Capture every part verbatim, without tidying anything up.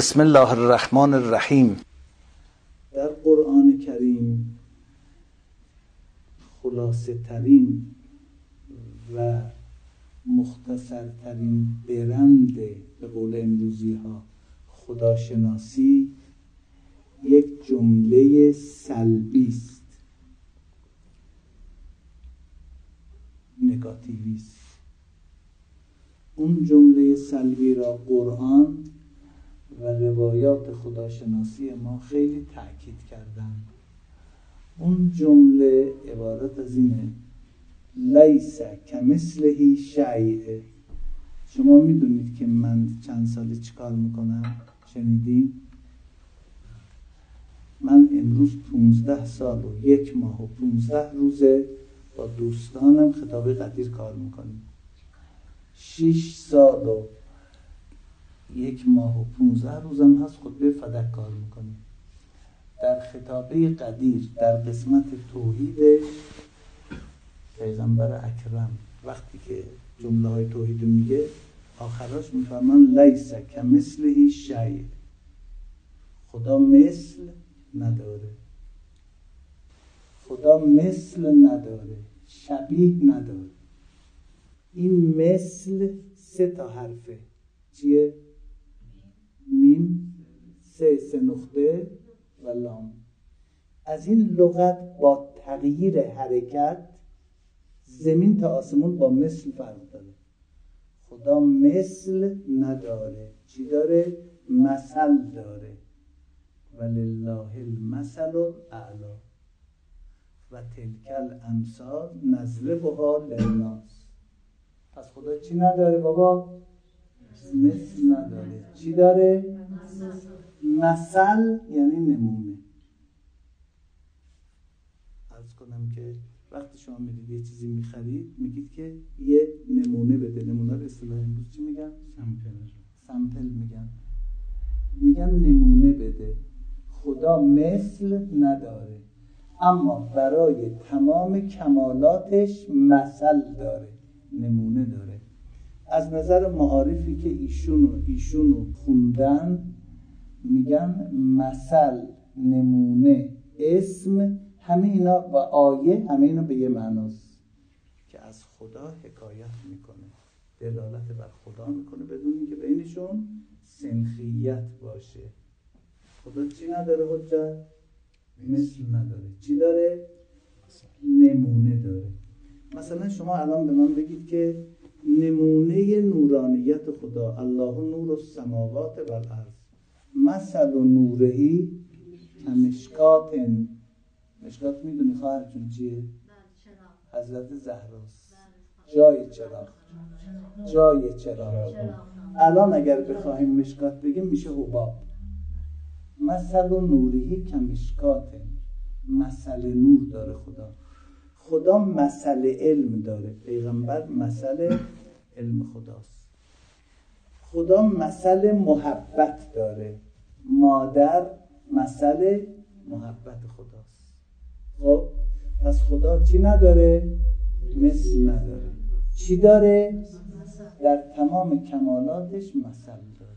بسم الله الرحمن الرحیم. در قرآن کریم خلاصه ترین و مختصر ترین برند به قول امروزی ها خداشناسی یک جمله سلبی است، نگاتیوی است. اون جمله سلبی را قرآن و روایات خداشناسی ما خیلی تأکید کردن. اون جمله عبارت از اینه: لیس کمثله شیء. شما میدونید که من چند ساله چیکار میکنم؟ شنیدین؟ من امروز پونزده سال و یک ماه و پونزده روزه با دوستانم خطابه قدیر کار میکنیم. شش سال و یک ماه و پونزده روزم هست خطبه فدک کار میکنیم. در خطابه قدیر در قسمت توحیدش پیغمبر اکرم وقتی که جمله های توحید میگه آخراش میفرمان لیس کمثله شیء. خدا مثل نداره، خدا مثل نداره، شبیه نداره. این مثل سه تا حرفه. چیه؟ میم، سه سه نقطه و لام. از این لغت با تغییر حرکت زمین تا آسمون با مثل فرق داره. خدا مثل نداره. چی داره؟ مثل داره. ولله المثل الاعلی و تلک الامثال نضربها للناس. پس خدا چی نداره بابا؟ مثل نداره. چی داره؟ مثل یعنی نمونه. عرض کنم که وقتی شما میرید یه چیزی میخرید میگید که یه نمونه بده. نمونه رو اصطلاح امروز چی میگن؟ سامپل. سامپل میگن. میگن نمونه بده. خدا مثل نداره اما برای تمام کمالاتش مثل داره، نمونه داره. از نظر معارفی که ایشون و ایشونو خوندن میگن مثل، نمونه، اسم، همه اینا و آیه، همه اینا به یه معناست که از خدا حکایت میکنه، دلالت بر خدا میکنه بدون اینکه بینشون سنخیت باشه. خدا چی نداره حجت؟ مثل نداره. چی داره؟ نمونه داره. مثلا شما الان به من بگید که نمونه نورانیت خدا، الله نور السماوات و الارض، مثل نورهی کمشکات. مشکات میدونی خواهر جون چیه؟ حضرت زهراست. جای چراغ، جای چراغ. الان اگر بخوایم مشکات بگیم میشه حباب. مثل نورهی کمشکات، مثل نور داره خدا. خدا مثل علم داره. پیغمبر مثل علم خداست. خدا مثل محبت داره. مادر مثل محبت خداست. خب پس خدا چی نداره؟ مثل نداره. چی داره؟ در تمام کمالاتش مثل داره.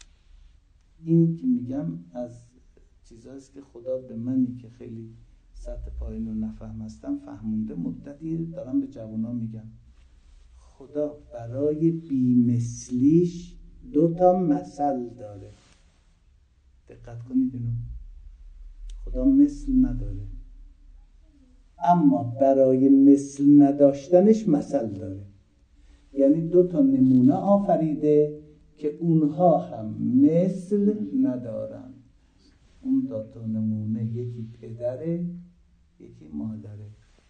این که میگم از چیزهاییست که خدا به منی که خیلی سطح پایین رو نفهم هستم فهمونده. مدتی دارم به جوانا میگم خدا برای بیمثلیش دو تا مثل داره. دقت کنید اینو. خدا مثل نداره اما برای مثل نداشتنش مثل داره. یعنی دو تا نمونه آفریده که اونها هم مثل ندارن. اون دو تا نمونه یکی پدره یکی مادره.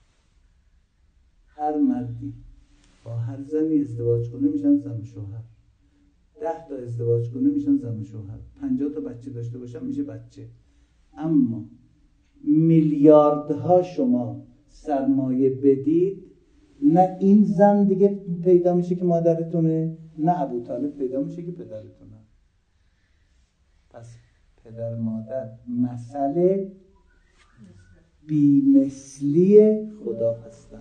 هر مردی با هر زنی ازدواج کنه میشن زن و شوهر. ده تا ازدواج کنه میشن زن و شوهر. پنجاه تا بچه داشته باشن میشه بچه. اما میلیاردها شما سرمایه بدید، نه این زن دیگه پیدا میشه که مادرتونه، نه ابوطالب پیدا میشه که پدرتونه. پس پدر مادر مثل بیمثلی خدا هستن.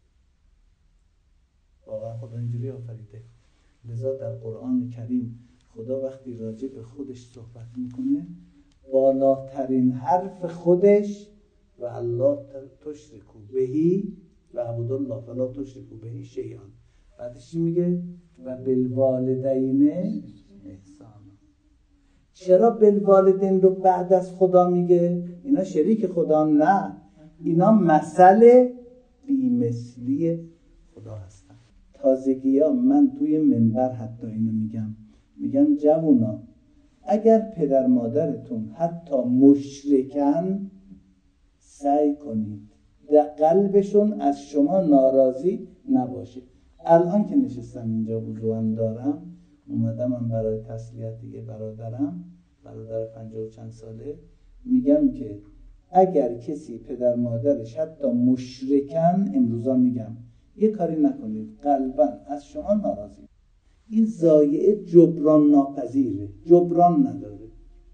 واقعا خدا اینجوری آفریده. لذا در قرآن کریم خدا وقتی راجع به خودش صحبت میکنه بالاترین حرف خودش و الله تشرکو بهی و عبد الله فلا تشرکو بهی شیئا. بعدش چی میگه؟ و بالوالدین احسانا. چرا بالوالدین رو بعد از خدا میگه؟ اینا شریک خدا؟ نه، اینا مثل بی‌مثلی خدا هستن. تازگی ها من توی منبر حتی اینو میگم، میگم جوونا اگر پدر مادرتون حتی مشرکن سعی کنید در قلبشون از شما ناراضی نباشه. الان که نشستم اینجا وضوام دارم اومدم من برای تسلیت دیگه برادرم، برادر پنجاه و چند ساله، میگم که اگر کسی پدر مادرش حتی مشرکن، امروزا میگم یه کاری نکنید قلباً از شما ناراضی. این ضایعه جبران ناپذیره، جبران نداره.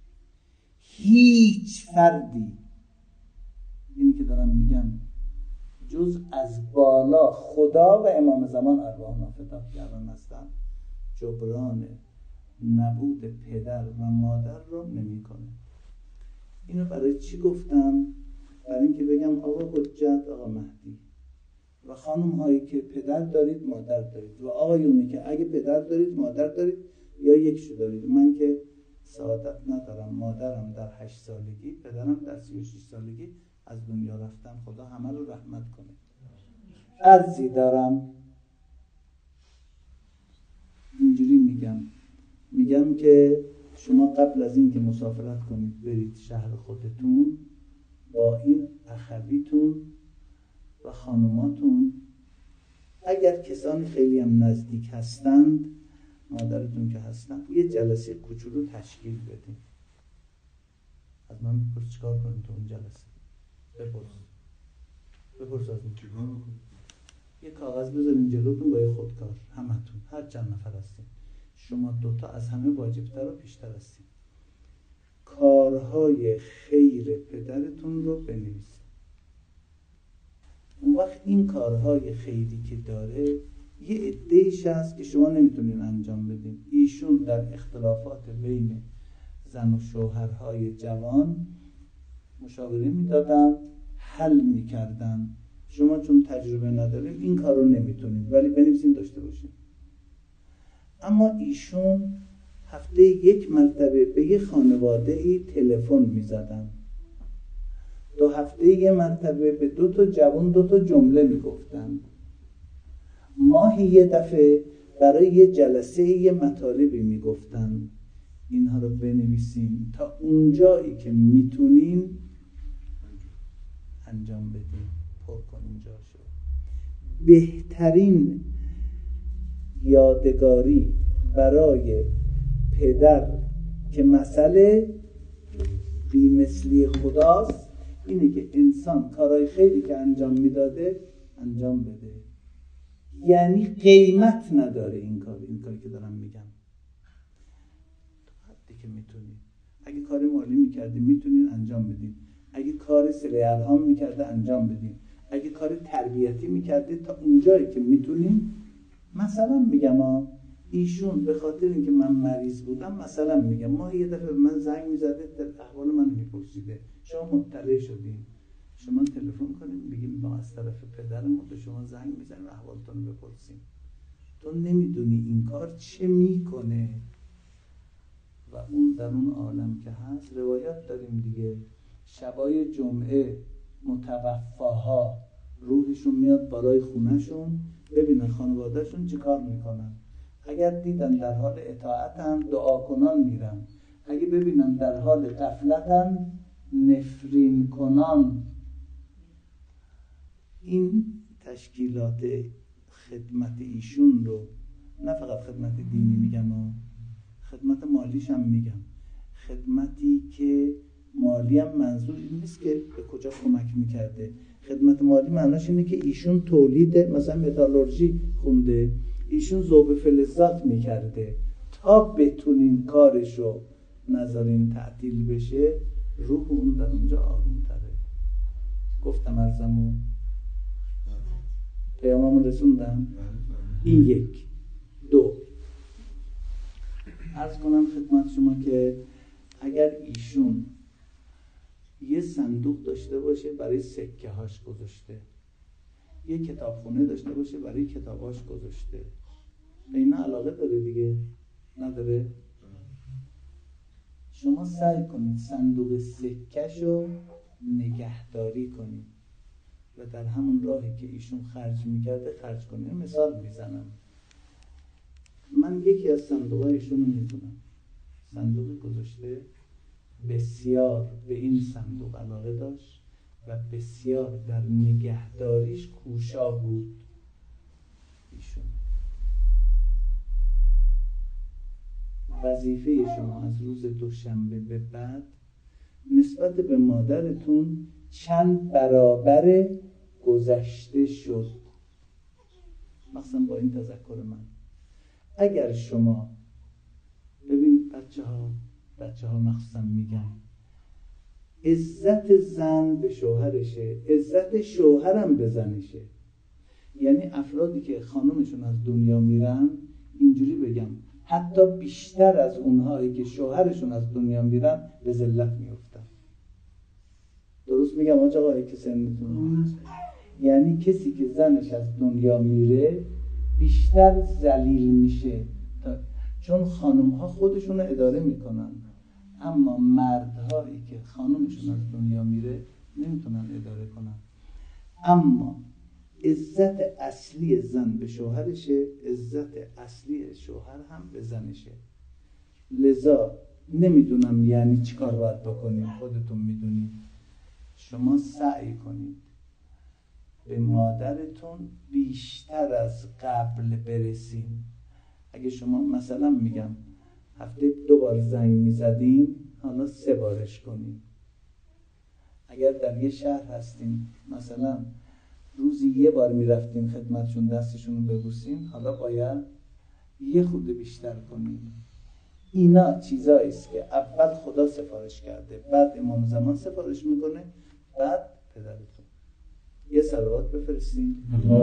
هیچ فردی، اینی که دارم میگم، جز از بالا خدا و امام زمان ارواحنا فداکاران هستن، جبران نبود پدر و مادر رو نمیکنه. اینو برای چی گفتم؟ برای اینکه بگم آقا حجت، آقا مهدی و خانم هایی که پدر دارید مادر دارید و آقایونی که اگه پدر دارید مادر دارید یا یکشو دارید. من که سعادت ندارم، مادرم در هشت سالگی، پدرم در سی و شش سالگی از دنیا رفتن، خدا همه رو رحمت کنه. عرضی دارم اینجوری میگم میگم که شما قبل از این که مسافرت کنید برید شهر خودتون، با این اخویتون و خانوماتون، اگر کسانی خیلی هم نزدیک هستند، مادرتون که هستن، یه جلسه کوچولو تشکیل بدین. از من بپرس چیکار کنیم تو اون جلسه؟ بپرس بپرس از من چیکار کنیم؟ یه کاغذ بذارین جلوتون با یه خودکار، همتون هر چند نفر هستین، شما دوتا از همه واجبتر و پیشتر هستین، کارهای خیر پدرتون رو بنویسین. اون وقت این کارهای خیری که داره یه عده‌ایش هست که شما نمیتونین انجام بدین. ایشون در اختلافات بین زن و شوهرهای جوان مشاوره میدادن، حل میکردن. شما چون تجربه ندارین این کار رو نمیتونین، ولی بنویسین داشته باشین. اما ایشون هفته یک مرتبه به یه خانواده‌ای تلفن میزدن، دو هفته یه مرتبه به دو تا جوان دو تا جمله میگفتن، ماهی یه دفعه برای یه جلسه یه مطالبی میگفتن. اینها رو بنویسین تا اونجایی که میتونین انجام بدین، پر کنین جاشو. بهترین یادگاری برای پدر که مسئله بی‌مثلی خداست اینه که انسان کارهای خیلی که انجام میداده انجام بده. یعنی قیمت نداره این کار، این کاری که دارم میگم. حدی که میتونی، اگه کار مالی میکردی میتونین انجام بدین، اگه کار صله ارحام میکرده انجام بدین، اگه کار تربیتی میکرده تا اونجایی که میتونین. مثلا میگم ها، ایشون به خاطر اینکه من مریض بودم، مثلا میگم ماهی یه دفعه به من زنگ میزده، احوال من میپرسیده، شما مطلع شدین، شما تلفن کنیم بگیم ما از طرف پدرمون به شما زنگ میزنیم احوالتون رو بپرسیم. تو نمیدونی این کار چه میکنه. و اون در اون عالم که هست روایت داریم دیگه، شبای جمعه متوفاها روحشون میاد بالای خونهشون ببینن خانوادهشون چی کار میکنن. اگر دیدن در حال اطاعتن دعا کنان میرن، اگه ببینن در حال غفلتن نفرین کنان. این تشکیلات خدمت ایشون رو نه فقط خدمت دینی میگم و خدمت مالیش هم میگم. خدمتی که مالی هم منظور این نیست که به کجا کمک میکرده. خدمت مالی معناش اینه که ایشون تولید مثلا متالورژی خونده، ایشون ذوب فلزات میکرده تا بتونین کارشو نذارین تعطیل بشه، روح اون در اونجا آروم تره. گفتم ارزمو پیاممون رسوندم. این یک. دو، عرض کنم خدمت شما که اگر ایشون یه صندوق داشته باشه برای سکه هاش گذاشته، یه کتابخونه داشته باشه برای کتاباش گذاشته، به اینا علاقه داره دیگه؟ نداره؟ شما سعی کنید صندوق سکه‌شو نگهداری کنید و در همون راهی که ایشون خرج میکرده خرج کنید. مثال میزنم، من یکی از صندوق‌های ایشون رو میدونم، صندوقی گذاشته، بسیار به این صندوق علاقه داشت و بسیار در نگهداریش کوشا بود ایشون. وظیفه شما از روز دوشنبه به بعد نسبت به مادرتون چند برابر گذشته شد، مثلا با این تذکر من. اگر شما ببین بچه ها بچه ها مخصوصا میگن عزت زن به شوهرشه، عزت شوهرم به زنشه. یعنی افرادی که خانمشون از دنیا میرن، اینجوری بگم، حتی بیشتر از اونهایی که شوهرشون از دنیا میرن به ذلت میفتن. درست میگم آج آقایی که سنتون؟ یعنی کسی که زنش از دنیا میره بیشتر ذلیل میشه، چون خانم ها خودشون رو اداره میکنن، اما مردهایی که خانمشون از دنیا میره نمیتونن اداره کنن. اما عزت اصلی زن به شوهرشه، عزت اصلی شوهر هم به زنشه. لذا نمیدونم یعنی چی کار باید بکنیم، خودتون میدونید. شما سعی کنید به مادرتون بیشتر از قبل برسین. اگه شما مثلا میگم هفته دو بار زنگ میزدین، حالا سه بارش کنین. اگر در یه شهر هستین مثلا روزی یه بار میرفتین خدمتشون دستشون رو ببوسین، حالا باید یه خود بیشتر کنین. اینا چیزایی است که اول خدا سفارش کرده، بعد امام زمان سفارش میکنه، بعد پدرتون. یه صلوات بفرستین.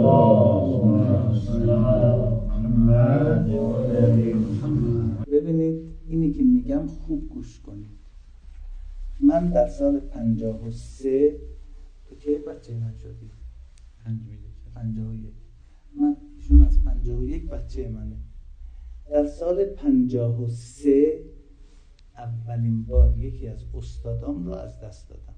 ببینید اینی که میگم خوب گوش کنید. من در سال پنجاه و سه تو که بچه من شدی؟ پنجاه و یک. من ایشون از پنجاه و یک بچه منه. در سال پنجاه و سه اولین بار یکی از استادام رو از دست دادم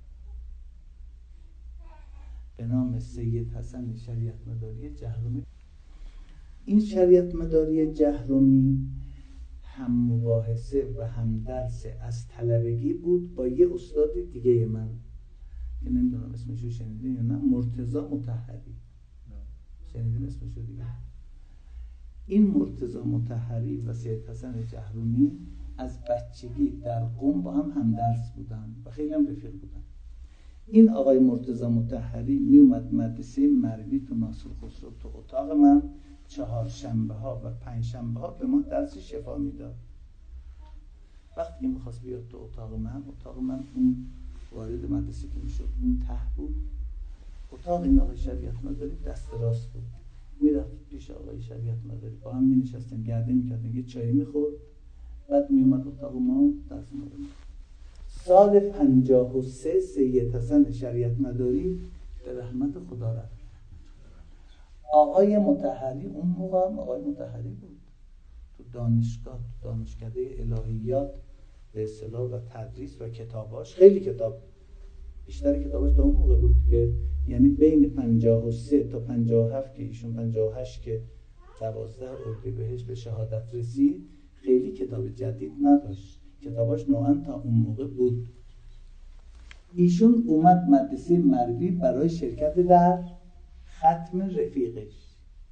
به نام سید حسن شریعت مداری جهرومی. این شریعت مداری جهرومی هم مباحثه و هم درس از طلبگی بود با یه استاد دیگه من که نمیدونم اسمشو شنیدین یا نه، مرتضی مطهری. شنیدین اسمشو دیگه؟ این مرتضی مطهری و سید حسن جهرومی از بچگی در قم با هم هم درس بودن و خیلی هم رفیق بودن. این آقای مرتضی مطهری می اومد مدرسه مروی تو ناصر خسرو تو اتاق من چهار شنبه ها و پنج شنبه ها به ما درس شفا میداد. وقتی میخواست بیاد تو اتاق من، اتاق من اون وارد مدرسه که میشد اون ته بود، اتاق این آقای شریعت مداری دست راست بود. میرفت پیش آقای شریعت مداری، با هم می نشستن، گرده میکردن، یه چایی میخورد، بعد میومد اتاق ما درس میداد. سال پنجاه و سه سید حسن شریعت مداری به رحمت خدا رفت. آقای مطهری اون موقع هم آقای مطهری بود، تو دانشگاه، تو دانشکده الهیات به اصطلاح و تدریس و کتاباش، خیلی کتاب، بیشتر کتاباش تا اون موقع بود که یعنی بین پنجاه و سه تا پنجاه و هفت که ایشون پنجاه و هشت که دوازده اردیبهشت به شهادت رسید، خیلی کتاب جدید نداشت، کتاباش نوعاً تا اون موقع بود. ایشون اومد مدرسه مروی برای شرکت در ختم رفیقش.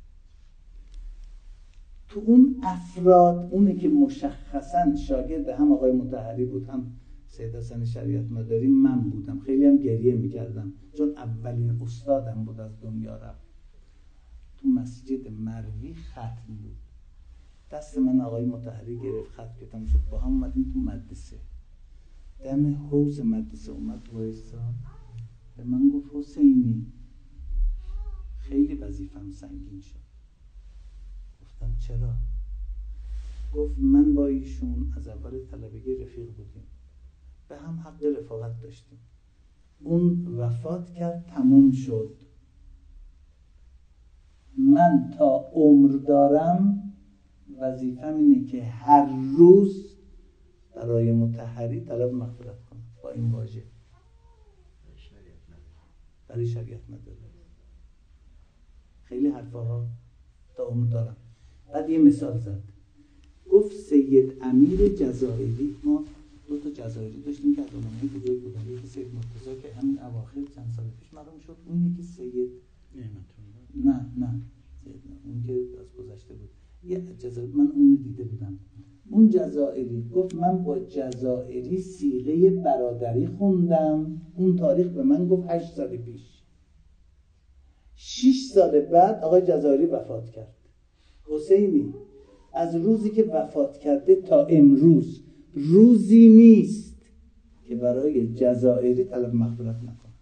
تو اون افراد اونی که مشخصاً شاگرد هم آقای مطهری بود هم سید حسن شریعت مداری من بودم. خیلی هم گریه میکردم چون اولین استادم بود از دنیا رفت. تو مسجد مروی ختم بود، دست من آقای مطهری گرفت، خط کتم شد، با هم اومدیم تو مدرسه. دم حوض مدرسه اومد وایساد، به من گفت حسینی خیلی وظیفم سنگین شد. گفتم چرا؟ گفت من با ایشون از اول طلبگی رفیق بودیم، به هم حق رفاقت داشتیم. اون وفات کرد، تموم شد. من تا عمر دارم وظیفه‌م اینه که هر روز برای مطهری طلب مغفرت کنم با این واژه. برای شریعت نداره. خیلی حرفاها تا عمر دارم. بعد یه مثال زد، گفت سید امیر جزائری، ما دو تا جزائری داشتیم که از علمای بزرگ بودن، یکی سید مرتضی که همین اواخر چند سال پیش مرحوم شد، اون یکی سید نه نه سید نه. اون که از گذشته بود. یه جزائری من اون دیده بودم. اون جزائری گفت من با جزائری صیغه برادری خوندم، اون تاریخ به من گفت هشت سال پیش. شش سال بعد آقای جزائری وفات کرد. حسینی از روزی که وفات کرده تا امروز روزی نیست که برای جزائری طلب مغفرت نکنه.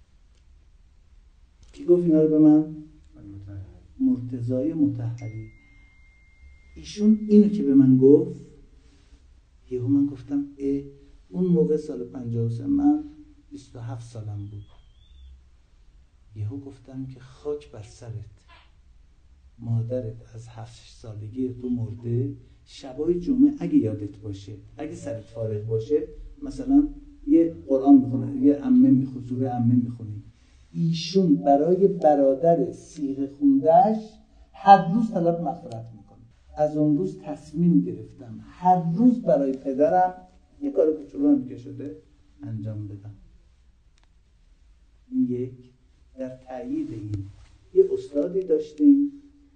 کی گفت اینا رو به من؟ مرتضی مطهری. ایشون اینو که به من گفت، یهو من گفتم اه، اون موقع سال پنجاه و سه من بیست و هفت سالم بود. یهو گفتم که خاک بر سرت، مادرت از هفت سالگی تو مرده، شبای جمعه اگه یادت باشه، اگه سرت فارغ باشه، مثلا یه قرآن میخونه، یه عمه میخونه، سوره عمه میخونی. ایشون برای برادر صیغه خوندهش هر روز طلب مغفرت میکنه. از اون روز تصمیم گرفتم هر روز برای پدرم یه کار کوچولو هم که شده انجام بدم. این یک. در تایید این یه استادی داشتیم،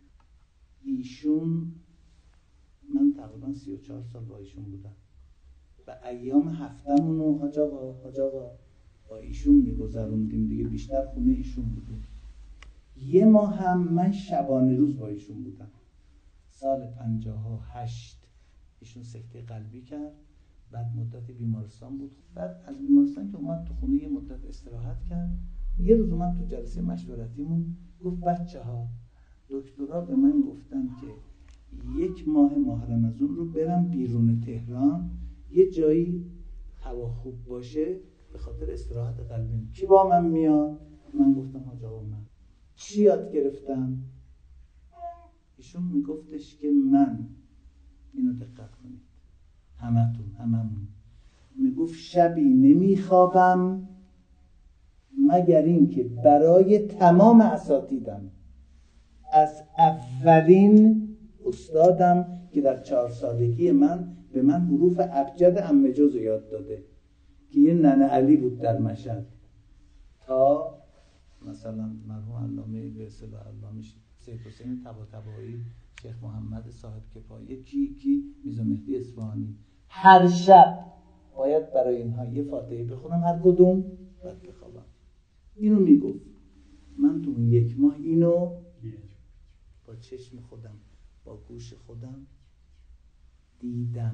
ایشون من تقریبا سی و چهار سال با ایشون بودم و ایام هفتمون رو حاج آقا حاج آقا با ایشون میگذروندیم دیگه، بیشتر خونه ایشون بودیم. یه ماه هم من شبانه روز با ایشون بودم. سال پنجاه و هشت ایشون سکته قلبی کرد، بعد مدت بیمارستان بود. بعد از بیمارستان که اومد تو خونه یه مدت استراحت کرد، یه روز اومد تو جلسه مشورتیمون گفت بچه ها دکترها به من گفتن که یک ماه ماه رمضان رو برم بیرون تهران، یه جایی هوا خوب باشه به خاطر استراحت قلبیم. کی با من میاد؟ من گفتم حاج آقا من. چی یاد گرفتم؟ ایشون میگفتش که من، اینو دقت کنید همتون هممون، میگفت شبی نمیخوابم مگر این که برای تمام اساتیدم، از اولین استادم که در چهار سالگی من به من حروف ابجد عمه جز یاد داده که یه ننه علی بود در مشهد، تا مثلا مرحوم علامه به اصطلاح علامه سید حسین طباطبایی، شیخ محمد صاحب کفایه، کی کی میرزا مهدی اصفهانی، هر شب باید برای اینها یه فاتحه بخونم هر کدوم، بعد بخوابم. اینو میگفت. من تو یک ماه اینو با چشم خودم با گوش خودم دیدم.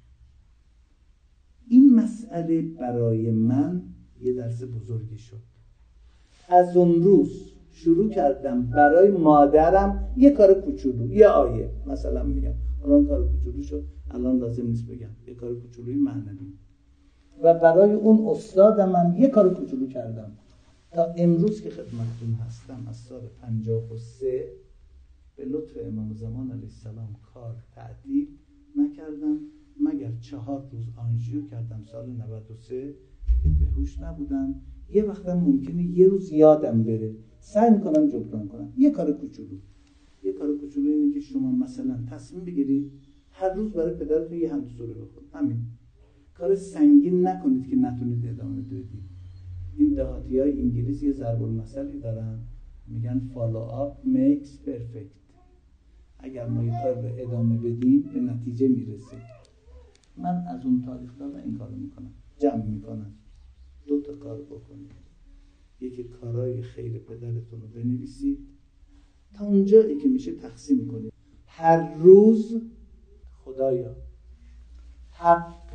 این مسئله برای من یه درس بزرگی شد. از اون روز شروع کردم برای مادرم یه کار کوچولو، یه آیه مثلا میگم، الان کار کوچولو شد، الان لازم نیست بگم، یه کار کوچولوی معنوی. و برای اون استادم هم یه کار کوچولو کردم تا امروز که خدمتتون هستم. از سال پنجاه و سه به لطف امام زمان علیه السلام کار تعطیل نکردم، مگر چهار روز آنژیو کردم سال نود و سه که به هوش نبودم. یه وقتا ممکنه یه روز یادم بره، سعی میکنم جبران کنم. یه کار کوچولو، یه کار کوچولو اینه که شما مثلا تصمیم بگیرید هر روز برای پدرتون یه حمد سوره بخونید. همین. کار سنگین نکنید که نتونید ادامه بدید. این دهاتی‌های انگلیس یه ضرب المثلی دارن، میگن follow up makes perfect. اگر ما یه کار رو ادامه بدیم به نتیجه میرسیم. من از اون تاریخ دارم این کارو میکنم، جمع میکنم. دو تا کار بکنید. یکی کارهای خیر پدرتون رو بنویسید، تا اونجایی که میشه تقسیم کنید. هر روز خدایا حق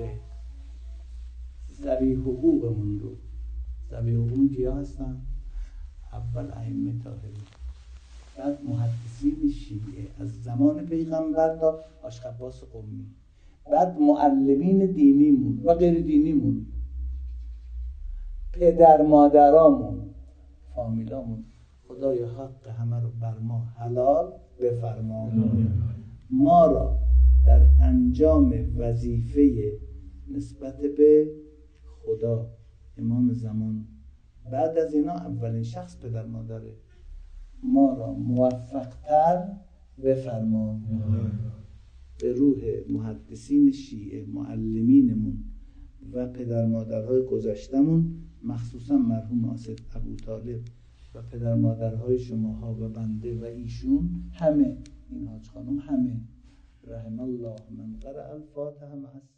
ذوی حقوقمون رو، ذوی حقوق کیا هستن؟ اول ائمه طاهرین، بعد محدثین شیعه از زمان پیغمبر تا آشخباس قمی، بعد معلمین دینیمون و غیر دینیمون، پدر مادرامون، فامیلامون. خدای حق همه رو بر ما حلال بفرما، ما را در انجام وظیفه نسبت به خدا، امام زمان، بعد از اینا اولین شخص پدر مادره، ما را موفق‌تر بفرما. به روح محدثین شیعه، معلمینمون و پدر مادرهای گذشتمون، مخصوصا مرحوم آصف ابوطالب و پدر مادرهای شماها و بنده و ایشون، همه این حاج خانم، همه رحم الله من قرأ الفاتحه مع